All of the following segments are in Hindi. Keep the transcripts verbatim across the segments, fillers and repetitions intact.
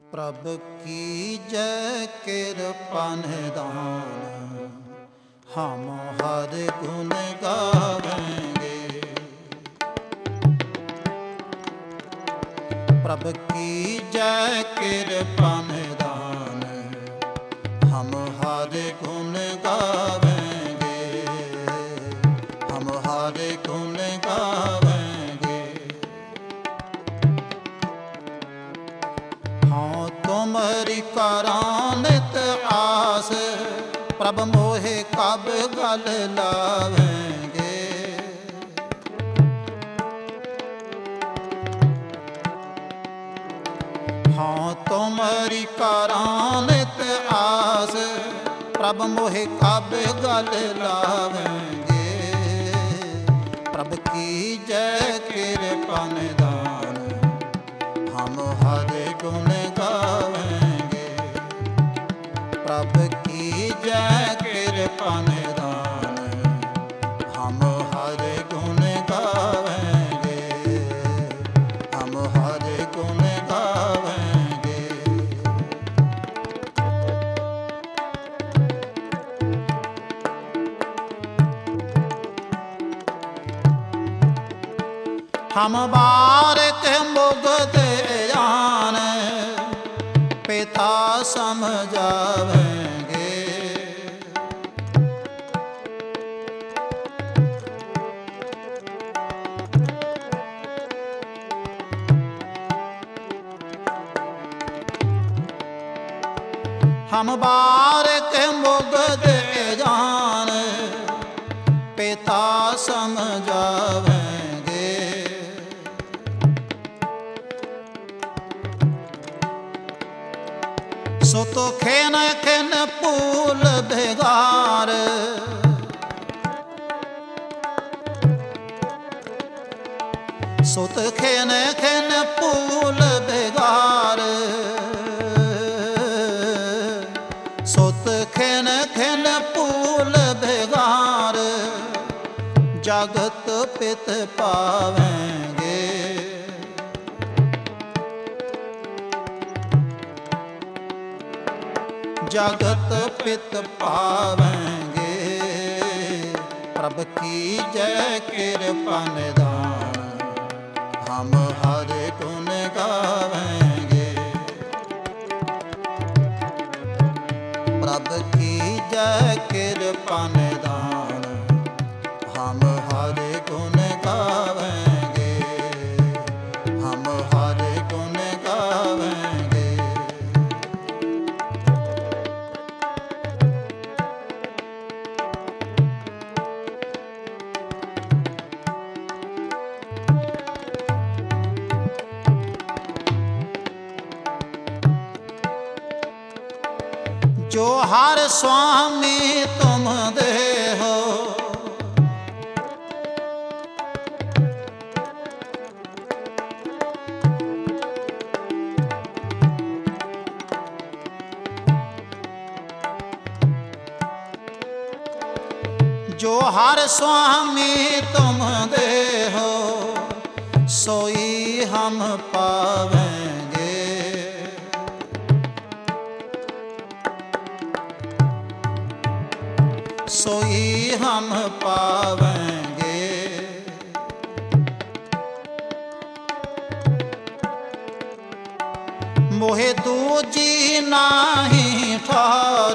प्रभ की जय कृपा निधान, हम हर गुण गावेंगे। प्रभ की जय कृपा निधान, हम हर गुण गावेंगे, हम हर गुण गावेंगे। हाँ तुमरी करानित आस, प्रभ मोहे कब गल लावेंगे। हाँ तुमरी करानित आस, प्रभ मोहे कब गल लावेंगे। प्रभ की जय कृपा निधान, हम हर गुण गावेंगे। प्रभ की जय कृपा निधान, हम हर गुण गावेंगे, हम हर गुण गावेंगे। हम बारक मुग्ध जान, पिता समझावेंगे। हम बारक मुग्ध जान, पिता समझावेंगे। सो तो खेन खेन पूल बेगार, सो तो खेन खेन पूल बेगार, सो तो खेन खेन पूल बेगार, जगत पित पावेंगे। जगत पित पावेंगे। प्रभ की जय कृपा निधान, हम हर गुण गावेंगे। प्रभ की जय कृपा निधान, हम हर गुण गावेंगे, हम हर गुण गावेंगे। जो हर स्वामी तुम दे हो, जो हर स्वामी तुम दे हो, सोई हम पावेंगे। सोई हम पावेंगे। मोहे दूजी नाही ठौर,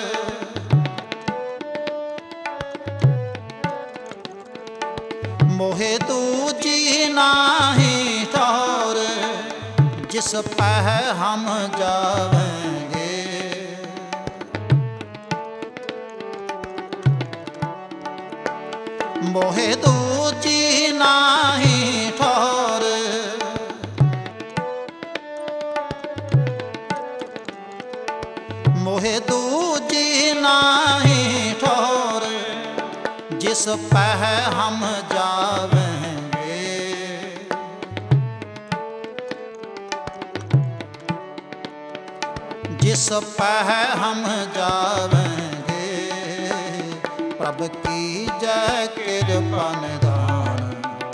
मोहे दूजी नाही ठौर, जिस पह हम जावेंगे। मोहे दूजी नाही ठौर, मोहे दूजी नाही ठौर, जिस पह हम जावेंगे। जिस पह हम जावेंगे। प्रभ की जय कृपा निधान,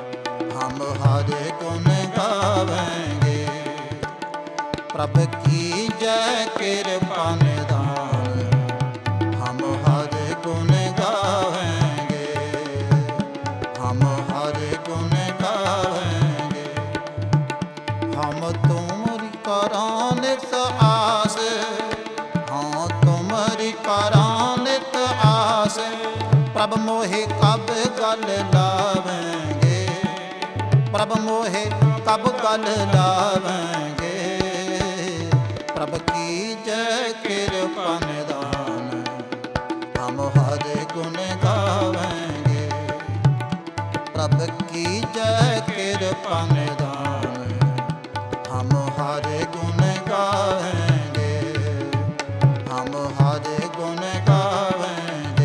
हम हर गुण गावेंगे। प्रभ की जय कृपा निधान, हम हर गुण गावेंगे, हम हर गुण गावेंगे। हम तुमरी करां नित आस, हाँ तुमरी करां नित आस। प्रभ मोहे कब गल लावेंगे, प्रभ मोहे कब गल लावेंगे। प्रभ की जय कृपा निधान, हम हर गुण गावेंगे। प्रभ की जय कृपा निधान, हम हर गुण गावेंगे, हम हर गुण गावेंगे।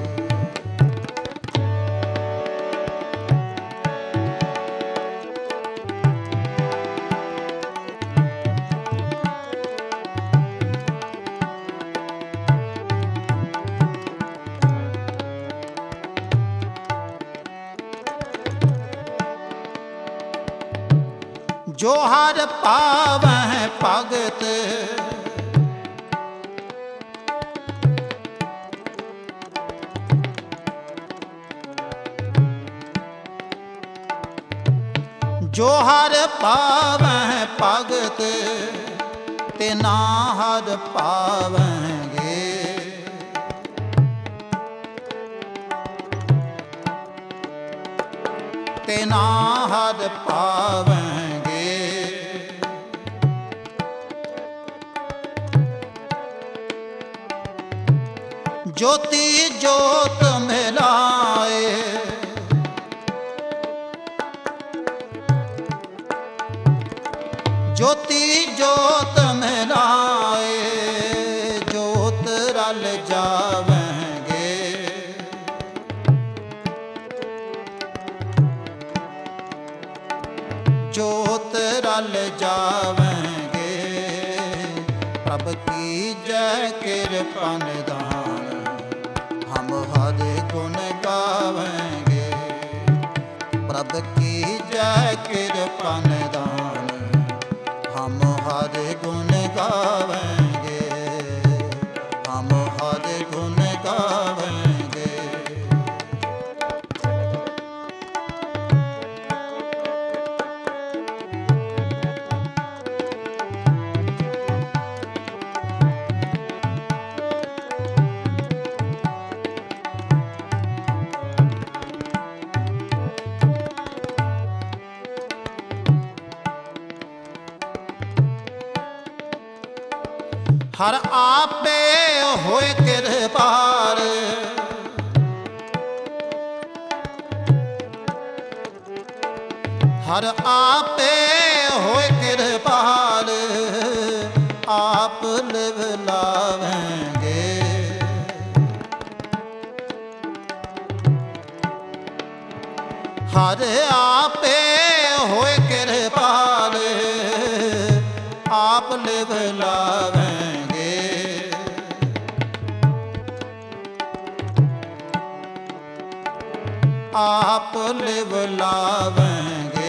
जो हर पावै भगत, जो हर पावै भगत, तिना हर पावेंगे। तिना हर पावेंगे। ज्योति ज्योत मिलाए, ज्योति ज्योत मिलाए, ज्योत रल जावेंगे। ज्योत रल जावेंगे। प्रभ की जय कृपा निधान, हम हर गुण गावेंगे। प्रभ की जय कृपा निधान, हम हर गुण गावेंगे, हम हर गुण गावेंगे। हर आपे होए कृपाल, हर आपे होए कृपाल, आप लिव लावेंगे। हर आपे होए कृपाल, आप लिव लावेंगे। आप लिव लावेंगे।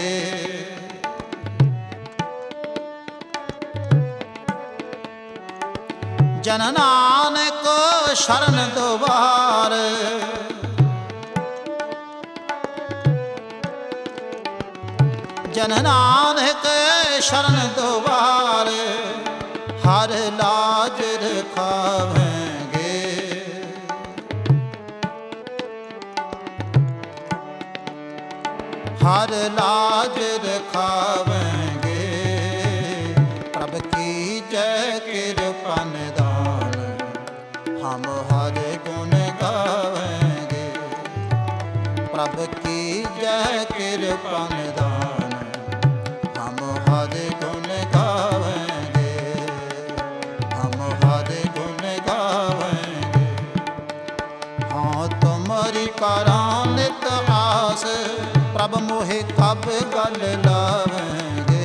जन नानक शरण द्वार, जन नानक शरण द्वार, हर लाज रखावेंगे। हर लाज रखावेंगे। प्रभ की जय कृपा निधान, हम हर गुण गावेंगे। प्रभ की जय कृपा निधान, हम हर गुण गावेंगे, हम हर गुण गावेंगे। हाँ तुम्हारी करां नित आस, प्रभ मोहे कब गल लावेंगे।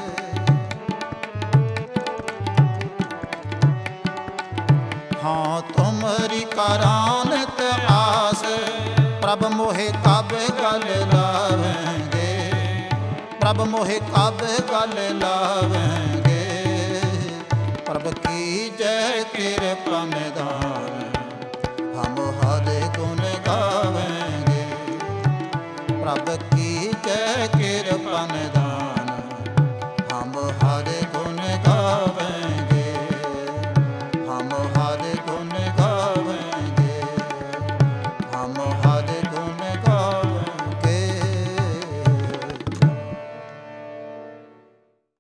हाँ तुम्हारी करां नित आस, प्रभ मोहे कब गल लावेंगे। प्रभ मोहे कब गल लावेंगे। जय कृपा निधान, हम हर गुण गावेंगे। प्रभु की जय कृपा निधान, हम हर गुण गावेंगे, हम हर गुण गावेंगे, हम हर